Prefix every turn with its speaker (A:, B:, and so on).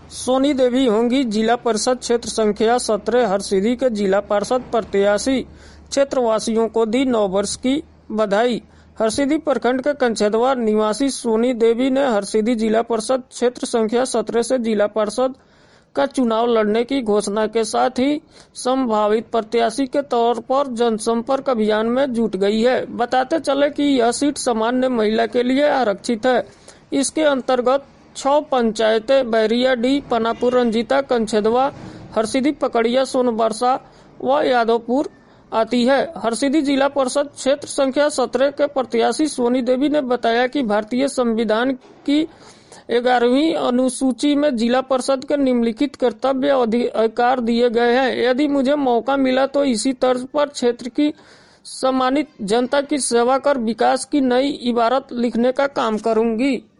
A: सोनी देवी होंगी जिला परिषद क्षेत्र संख्या 17 हरसिद्धि के जिला पार्षद प्रत्याशी। क्षेत्रवासियों को दी 9 वर्ष की बधाई। हरसिद्धि प्रखंड के कंछेदवा निवासी सोनी देवी ने हरसिद्धि जिला परिषद क्षेत्र संख्या 17 से जिला पार्षद का चुनाव लड़ने की घोषणा के साथ ही संभावित प्रत्याशी के तौर पर जनसंपर्क अभियान में जुट गई है। बताते चले कि यह सीट सामान्य महिला के लिए आरक्षित है। इसके अंतर्गत 6 पंचायतें बैरिया डी, पनापुर, रंजीता, कंछेदवा, हरसिद्धि, पकड़िया, सोनबरसा व यादवपुर आती है। हरसिद्धि जिला परिषद क्षेत्र संख्या 17 के प्रत्याशी सोनी देवी ने बताया कि भारतीय संविधान की 11वीं अनुसूची में जिला परिषद के निम्नलिखित कर्तव्य अधिकार दिए गए हैं। यदि मुझे मौका मिला तो इसी तर्ज पर क्षेत्र की सम्मानित जनता की सेवा कर विकास की नई इबारत लिखने का काम करूंगी।